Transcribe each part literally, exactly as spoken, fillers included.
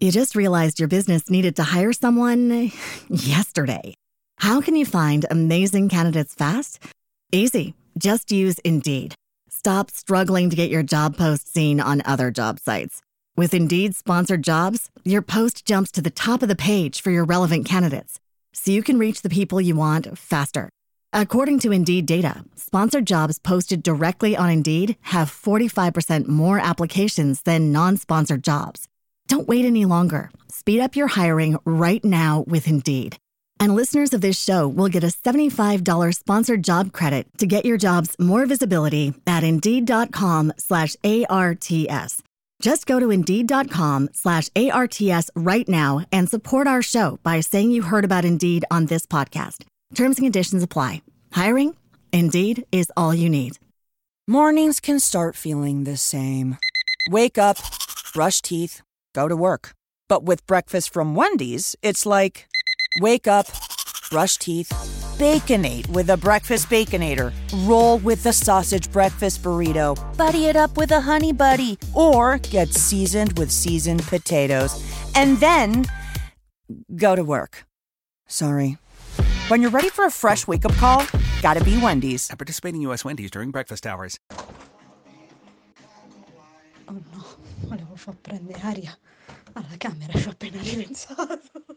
You just realized your business needed to hire someone yesterday. How can you find amazing candidates fast? Easy. Just use Indeed. Stop struggling to get your job post seen on other job sites. With Indeed sponsored jobs, your post jumps to the top of the page for your relevant candidates, so you can reach the people you want faster. According to Indeed data, sponsored jobs posted directly on Indeed have forty-five percent more applications than non-sponsored jobs. Don't wait any longer. Speed up your hiring right now with Indeed. And listeners of this show will get a seventy-five dollars sponsored job credit to get your jobs more visibility at Indeed.com slash ARTS. Just go to Indeed.com slash ARTS right now and support our show by saying you heard about Indeed on this podcast. Terms and conditions apply. Hiring? Indeed is all you need. Mornings can start feeling the same. Wake up, brush teeth, go to work. But with breakfast from Wendy's, it's like, wake up, brush teeth, Baconate with a breakfast Baconator. Roll with the sausage breakfast burrito. Buddy it up with a honey buddy. Or get seasoned with seasoned potatoes. And then go to work. Sorry. When you're ready for a fresh wake-up call, gotta be Wendy's. At participating U S Wendy's during breakfast hours. Oh no, volevo far prendere aria alla camera, ci ho appena ripensato.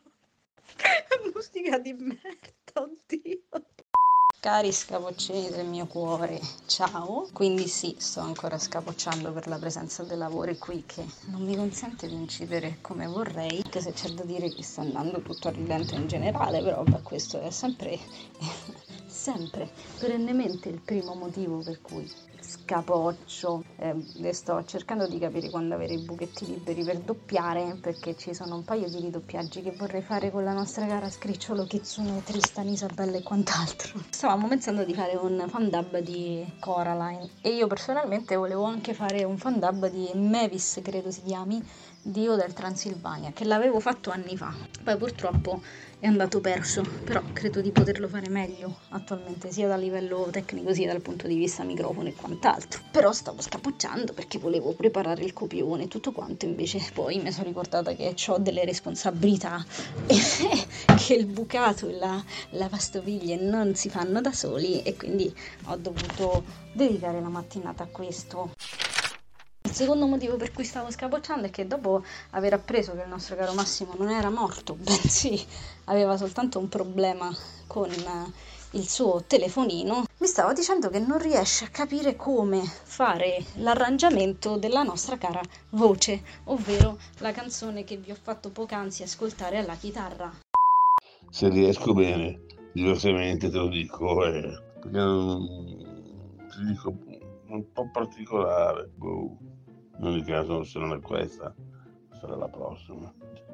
Musica di merda, oddio. Cari scapoccioni del mio cuore, ciao. Quindi sì, sto ancora scapocciando per la presenza dei lavori qui che non mi consente di incidere come vorrei, anche se c'è da dire che sta andando tutto a rilento in generale, però beh, questo è sempre, sempre, perennemente il primo motivo per cui scapoccio. Eh, sto cercando di capire quando avere i buchetti liberi per doppiare, perché ci sono un paio di ridoppiaggi che vorrei fare con la nostra cara Scricciolo, Kitsune, Tristan, Isabella e quant'altro. Stavamo pensando di fare un fan dub di Coraline e io personalmente volevo anche fare un fan dub di Mavis, credo si chiami, Dio del Transilvania, che l'avevo fatto anni fa, poi purtroppo è andato perso, però credo di poterlo fare meglio attualmente, sia dal livello tecnico sia dal punto di vista microfono e quant'altro. Però stavo scapocciando perché volevo preparare il copione e tutto quanto, invece poi mi sono ricordata che ho delle responsabilità e che il bucato e la lavastoviglie non si fanno da soli, e quindi ho dovuto dedicare la mattinata a questo. Il secondo motivo per cui stavo scapocciando è che dopo aver appreso che il nostro caro Massimo non era morto, bensì aveva soltanto un problema con il suo telefonino, mi stavo dicendo che non riesce a capire come fare l'arrangiamento della nostra cara voce, ovvero la canzone che vi ho fatto poc'anzi ascoltare alla chitarra. Se riesco bene, diversamente te lo dico, eh, perché non, ti dico un po' particolare, boh. In ogni caso, se non è questa, sarà la prossima.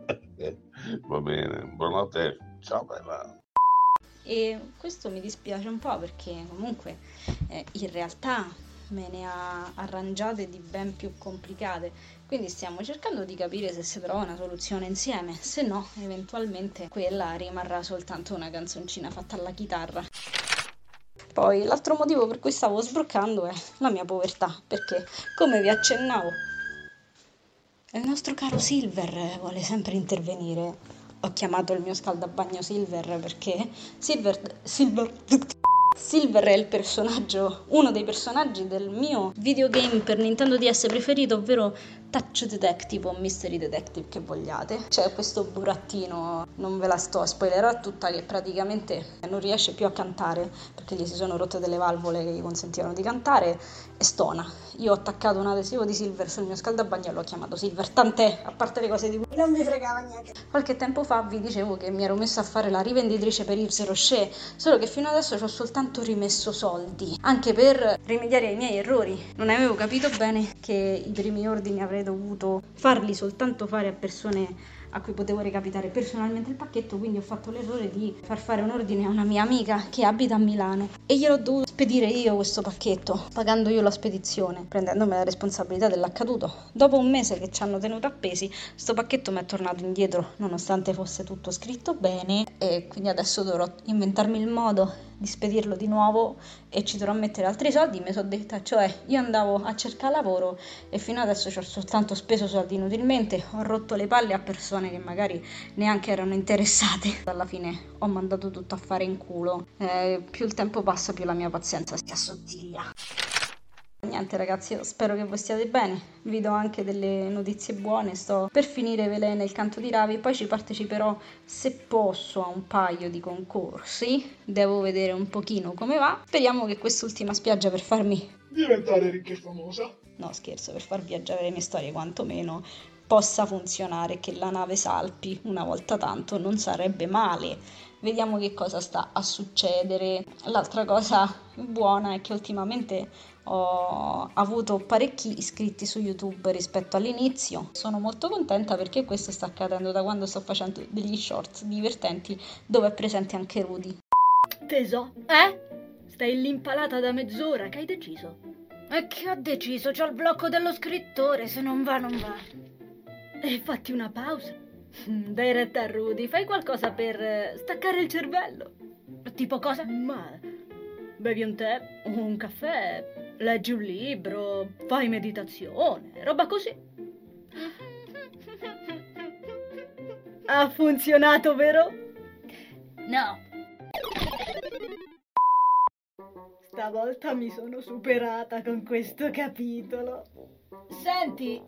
Va bene, buonanotte, ciao bella. E questo mi dispiace un po' perché comunque eh, in realtà me ne ha arrangiate di ben più complicate, quindi stiamo cercando di capire se si trova una soluzione insieme, se no eventualmente quella rimarrà soltanto una canzoncina fatta alla chitarra. Poi l'altro motivo per cui stavo sbroccando è la mia povertà, perché come vi accennavo il nostro caro Silver vuole sempre intervenire. Ho chiamato il mio scaldabagno Silver perché Silver Silver Silver è il personaggio, uno dei personaggi del mio videogame per Nintendo D S preferito, ovvero Touch Detective o Mystery Detective, che vogliate. C'è questo burattino, non ve la sto a spoilerare tutta, che praticamente non riesce più a cantare perché gli si sono rotte delle valvole che gli consentivano di cantare e stona. Io ho attaccato un adesivo di Silver sul mio scaldabagno e l'ho chiamato Silver, tant'è, a parte le cose di cui non mi fregava niente. Qualche tempo fa vi dicevo che mi ero messa a fare la rivenditrice per Yves Rocher, solo che fino adesso ci ho soltanto rimesso soldi, anche per rimediare ai miei errori. Non avevo capito bene che i primi ordini avrei dovuto farli soltanto fare a persone a cui potevo recapitare personalmente il pacchetto, quindi ho fatto l'errore di far fare un ordine a una mia amica che abita a Milano e gliel'ho dovuto spedire io questo pacchetto, pagando io la spedizione, prendendomi la responsabilità dell'accaduto. Dopo un mese che ci hanno tenuto appesi, sto pacchetto manoscritto mi è tornato indietro nonostante fosse tutto scritto bene, e quindi adesso dovrò inventarmi il modo di spedirlo di nuovo e ci dovrò mettere altri soldi. Mi sono detta, cioè io andavo a cercare lavoro e fino adesso ci ho soltanto speso soldi inutilmente, ho rotto le palle a persone che magari neanche erano interessate. Alla fine ho mandato tutto a fare in culo. Eh, più il tempo passa più la mia pazienza si assottiglia. Niente ragazzi, io spero che voi stiate bene, vi do anche delle notizie buone, sto per finire Velè nel canto di Ravi, poi ci parteciperò se posso a un paio di concorsi, devo vedere un pochino come va, speriamo che quest'ultima spiaggia per farmi diventare ricca e famosa, no scherzo, per far viaggiare le mie storie quantomeno possa funzionare, che la nave salpi una volta tanto non sarebbe male. Vediamo che cosa sta a succedere. L'altra cosa buona è che ultimamente ho avuto parecchi iscritti su YouTube rispetto all'inizio. Sono molto contenta perché questo sta accadendo da quando sto facendo degli shorts divertenti dove è presente anche Rudy. Teso, eh? Stai lì impalata da mezz'ora, che hai deciso? E che ho deciso? C'ho il blocco dello scrittore, se non va non va. E fatti una pausa. Dai retta a Rudy, fai qualcosa per eh, staccare il cervello. Tipo cosa? Ma bevi un tè, un caffè, leggi un libro, fai meditazione, roba così. Ha funzionato, vero? No. Stavolta mi sono superata con questo capitolo. Senti,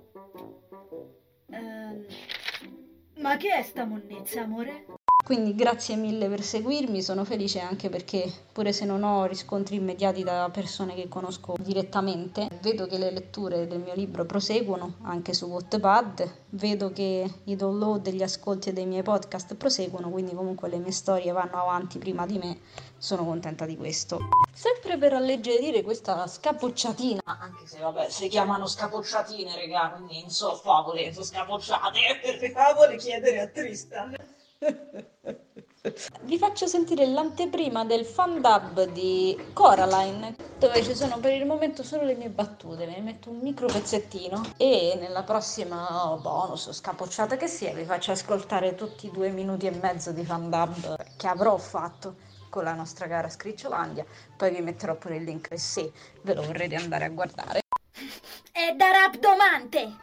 Ehm, ma che è sta monnezza, amore? Quindi grazie mille per seguirmi, sono felice anche perché pure se non ho riscontri immediati da persone che conosco direttamente, vedo che le letture del mio libro proseguono anche su Wattpad, vedo che i download degli ascolti dei miei podcast proseguono, quindi comunque le mie storie vanno avanti prima di me, sono contenta di questo. Sempre per alleggerire questa scapocciatina, anche se vabbè si chiamano scapocciatine regà, quindi non so favole, sono scapocciate, per favole chiedere a Tristan. Vi faccio sentire l'anteprima del fan dub di Coraline, dove ci sono per il momento solo le mie battute, ne metto un micro pezzettino e nella prossima bonus scapocciata che sia vi faccio ascoltare tutti i due minuti e mezzo di fan dub che avrò fatto con la nostra cara Scricciolandia, poi vi metterò pure il link se ve lo vorrete andare a guardare. è da rapdomante.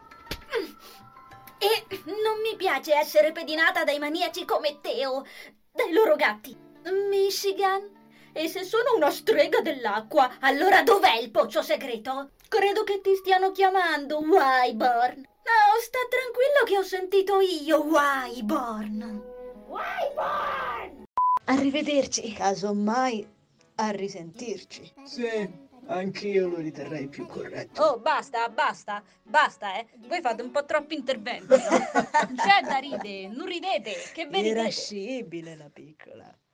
E non mi piace essere pedinata dai maniaci come Teo, dai loro gatti. Michigan? E se sono una strega dell'acqua, allora dov'è il pozzo segreto? Credo che ti stiano chiamando, Wyborn. No, sta tranquillo che ho sentito io, Wyborn. Wyborn! Arrivederci, casomai a risentirci. sì, anch'io lo riterrei più corretto. Oh, basta, basta, basta, eh. Voi fate un po' troppi interventi, no? C'è da ridere, non ridete, che ve ridete? Irascibile la piccola.